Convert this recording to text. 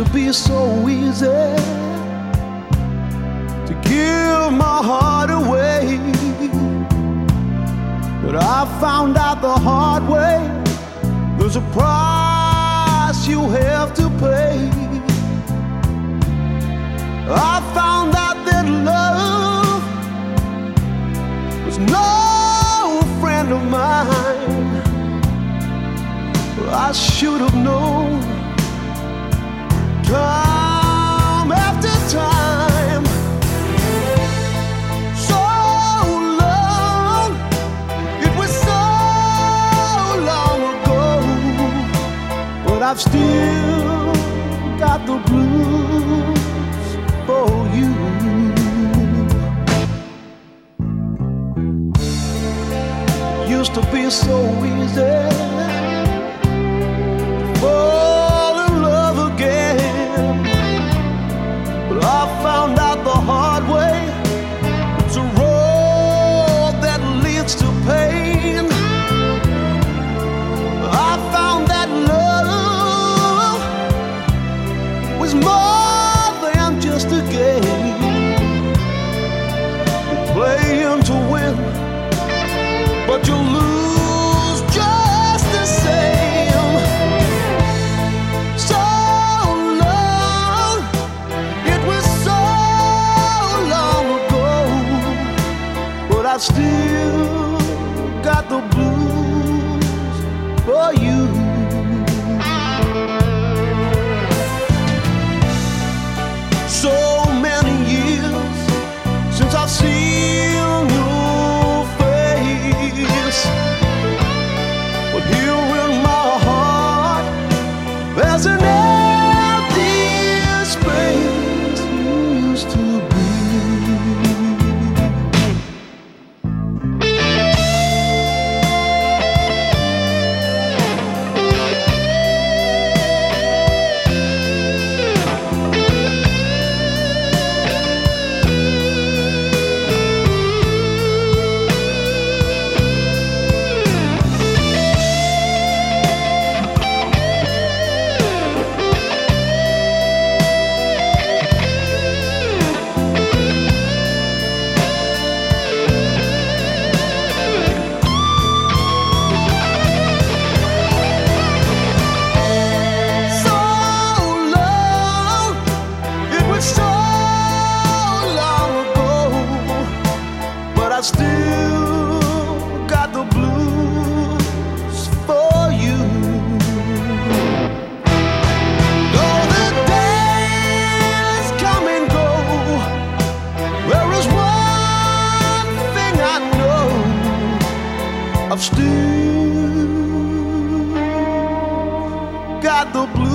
to be so easy to give my heart away, but I found out the hard way there's a price you have to pay. I found out that love was no friend of mine. I should have known time after time. So long, it was so long ago, but I've still got the blues for you. Used to be so easy fall in love again, but I found out the hard way it's a road that leads to pain. I found that love was more than just a game. You're playing to win, but you lose just the same. I still got the blues for you. So many years since I've seen your face, but here in my heart there's an empty space you used to be. I still got the blues for you. Though the days come and go, there is one thing I know, I've still got the blues.